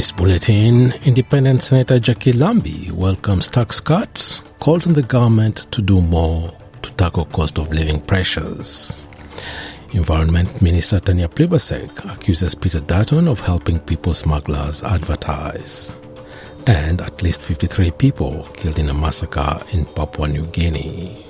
this bulletin, Independent Senator Jackie Lambie welcomes tax cuts, calls on the government to do more to tackle cost of living pressures. Environment Minister Tanya Plibersek accuses Peter Dutton of helping people smugglers advertise. And at least 53 people killed in a massacre in Papua New Guinea.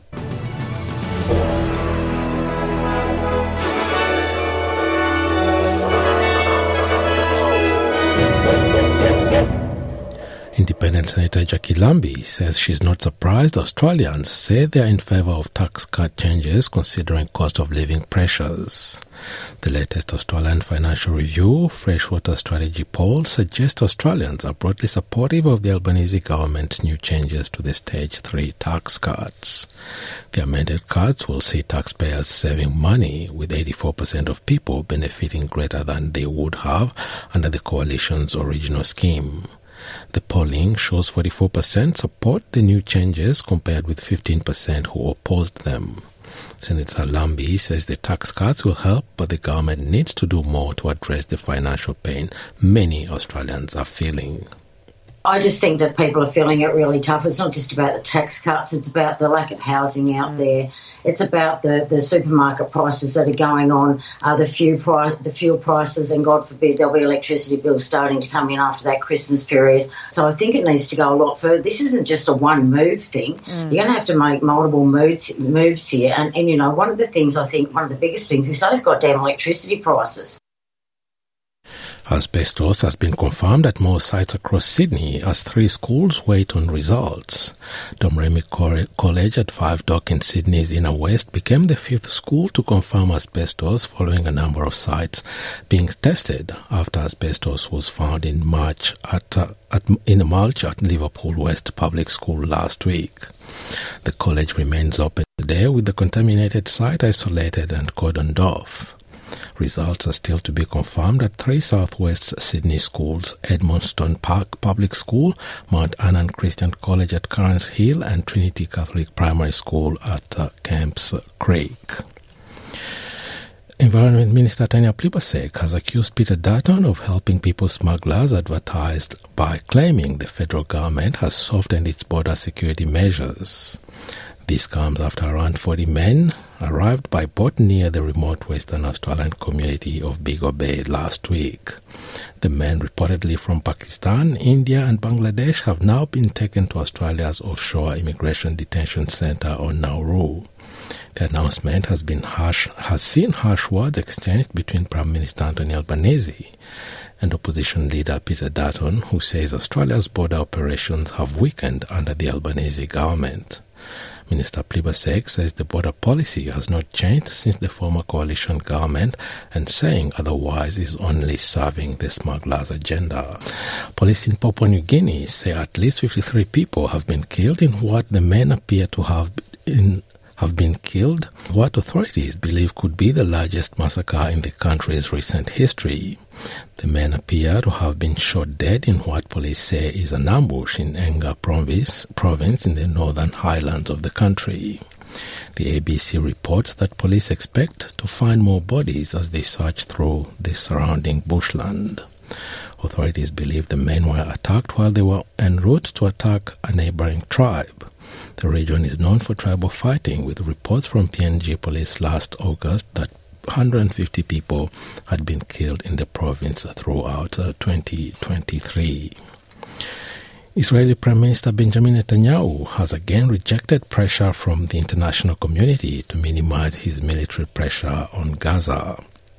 Independent Senator Jackie Lambie says she's not surprised Australians say they are in favour of tax cut changes considering cost of living pressures. The latest Australian Financial Review Freshwater Strategy poll suggests Australians are broadly supportive of the Albanese government's new changes to the Stage 3 tax cuts. The amended cuts will see taxpayers saving money, with 84% of people benefiting greater than they would have under the Coalition's original scheme. The polling shows 44% support the new changes compared with 15% who opposed them. Senator Lambie says the tax cuts will help, but the government needs to do more to address the financial pain many Australians are feeling. I just think that people are feeling it really tough. It's not just about the tax cuts, it's about the lack of housing out there. It's about the supermarket prices that are going on, the fuel prices, and God forbid there'll be electricity bills starting to come in after that Christmas period. So I think it needs to go a lot further. This isn't just a one-move thing. You're going to have to make multiple moves here. And, you know, one of the biggest things is those goddamn electricity prices. Asbestos has been confirmed at most sites across Sydney as 3 schools wait on results. Domremy College at 5 Dock in Sydney's Inner West became the 5th school to confirm asbestos following a number of sites being tested after asbestos was found in mulch at Liverpool West Public School last week. The college remains open today with the contaminated site isolated and cordoned off. Results are still to be confirmed at 3 Southwest Sydney schools: Edmonton Park Public School, Mount Annan Christian College at Currans Hill, and Trinity Catholic Primary School at Kemps Creek. Environment Minister Tanya Plibersek has accused Peter Dutton of helping people smugglers advertised by claiming the federal government has softened its border security measures. This comes after around 40 men arrived by boat near the remote Western Australian community of Bigo Bay last week. The men, reportedly from Pakistan, India and Bangladesh, have now been taken to Australia's offshore immigration detention centre on Nauru. The announcement has seen harsh words exchanged between Prime Minister Anthony Albanese and opposition leader Peter Dutton, who says Australia's border operations have weakened under the Albanese government. Minister Plibersek says the border policy has not changed since the former coalition government, and saying otherwise is only serving the smugglers' agenda. Police in Papua New Guinea say at least 53 people have been killed in what the men appear to have been killed, what authorities believe could be the largest massacre in the country's recent history. The men appear to have been shot dead in what police say is an ambush in Enga province in the northern highlands of the country. The ABC reports that police expect to find more bodies as they search through the surrounding bushland. Authorities believe the men were attacked while they were en route to attack a neighbouring tribe. The region is known for tribal fighting, with reports from PNG police last August that 150 people had been killed in the province throughout 2023. Israeli Prime Minister Benjamin Netanyahu has again rejected pressure from the international community to minimize his military pressure on Gaza.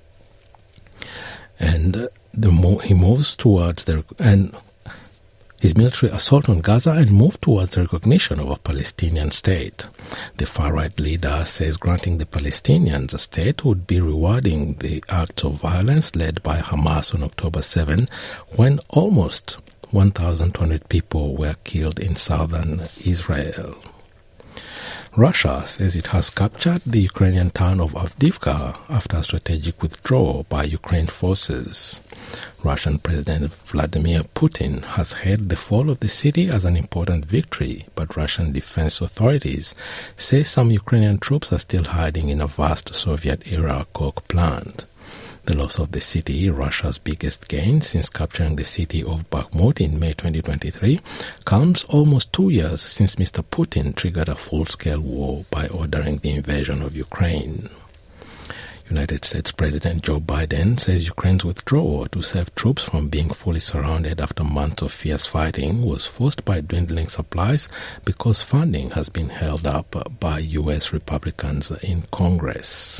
And he moves towards his military assault on Gaza and moved towards the recognition of a Palestinian state. The far-right leader says granting the Palestinians a state would be rewarding the acts of violence led by Hamas on October 7, when almost 1,200 people were killed in southern Israel. Russia says it has captured the Ukrainian town of Avdiivka after a strategic withdrawal by Ukraine forces. Russian President Vladimir Putin has hailed the fall of the city as an important victory, but Russian defense authorities say some Ukrainian troops are still hiding in a vast Soviet-era coke plant. The loss of the city, Russia's biggest gain since capturing the city of Bakhmut in May 2023, comes almost 2 years since Mr. Putin triggered a full-scale war by ordering the invasion of Ukraine. United States President Joe Biden says Ukraine's withdrawal to save troops from being fully surrounded after months of fierce fighting was forced by dwindling supplies because funding has been held up by U.S. Republicans in Congress.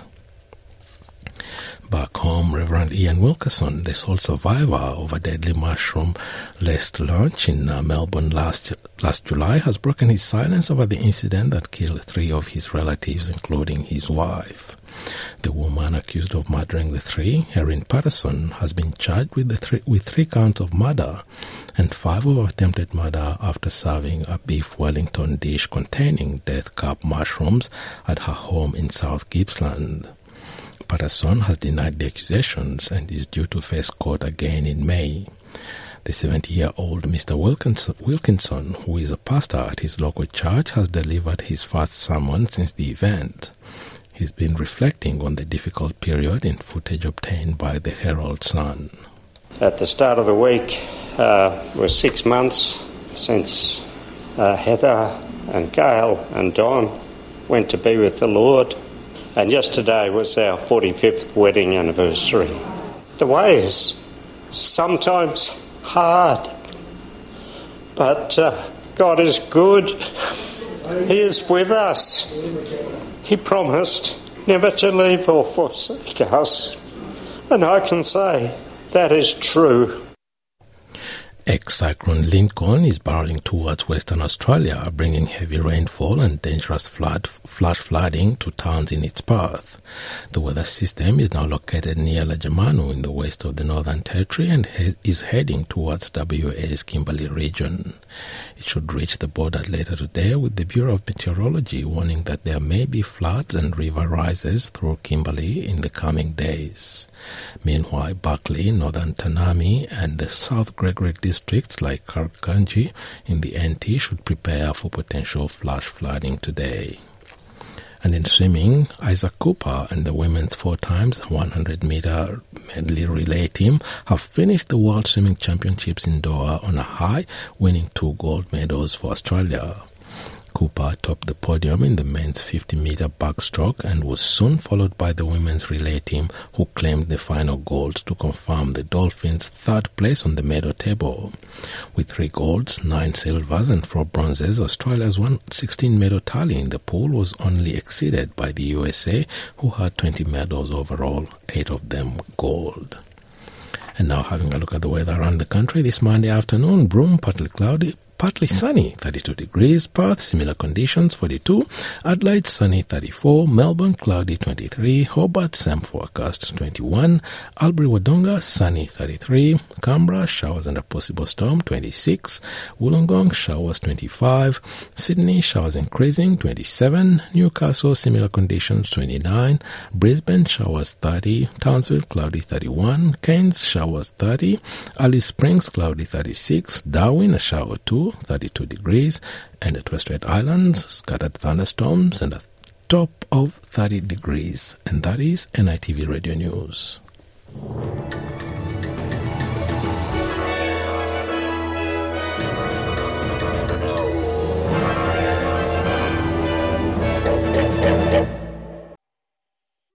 Back home, Reverend Ian Wilkerson, the sole survivor of a deadly mushroom-laced lunch in Melbourne last July, has broken his silence over the incident that killed 3 of his relatives, including his wife. The woman accused of murdering the 3, Erin Patterson, has been charged with 3 counts of murder and 5 of attempted murder after serving a beef Wellington dish containing death cap mushrooms at her home in South Gippsland. Patterson has denied the accusations and is due to face court again in May. The 70-year-old Mr. Wilkinson, who is a pastor at his local church, has delivered his first sermon since the event. He's been reflecting on the difficult period in footage obtained by the Herald Sun. At the start of the week, it was 6 months since Heather and Gail and Don went to be with the Lord. And yesterday was our 45th wedding anniversary. The way is sometimes hard, but God is good. He is with us. He promised never to leave or forsake us. And I can say that is true. Ex-cyclone Lincoln is barreling towards Western Australia, bringing heavy rainfall and dangerous flash flooding to towns in its path. The weather system is now located near Lajermanu in the west of the Northern Territory and is heading towards WA's Kimberley region. It should reach the border later today, with the Bureau of Meteorology warning that there may be floods and river rises through Kimberley in the coming days. Meanwhile, Buckley, Northern Tanami and the South Gregory districts like Karkanji in the NT should prepare for potential flash flooding today. And in swimming, Isaac Cooper and the women's 4x 100-meter medley relay team have finished the World Swimming Championships in Doha on a high, winning 2 gold medals for Australia. Cooper topped the podium in the men's 50-meter backstroke and was soon followed by the women's relay team, who claimed the final gold to confirm the Dolphins' 3rd place on the medal table. With 3 golds, 9 silvers and 4 bronzes, Australia's 16-medal tally in the pool was only exceeded by the USA, who had 20 medals overall, 8 of them gold. And now having a look at the weather around the country this Monday afternoon: Broome, partly cloudy, partly sunny, 32 degrees. Perth, similar conditions, 42. Adelaide, sunny, 34. Melbourne, cloudy, 23. Hobart, same forecast, 21. Albury-Wodonga, sunny, 33. Canberra, showers and a possible storm, 26. Wollongong, showers, 25. Sydney, showers increasing, 27. Newcastle, similar conditions, 29. Brisbane, showers, 30. Townsville, cloudy, 31. Cairns, showers, 30. Alice Springs, cloudy, 36. Darwin, a shower, 2. 32 degrees, and at Torres Strait Islands, scattered thunderstorms and a top of 30 degrees. And that is NITV Radio News.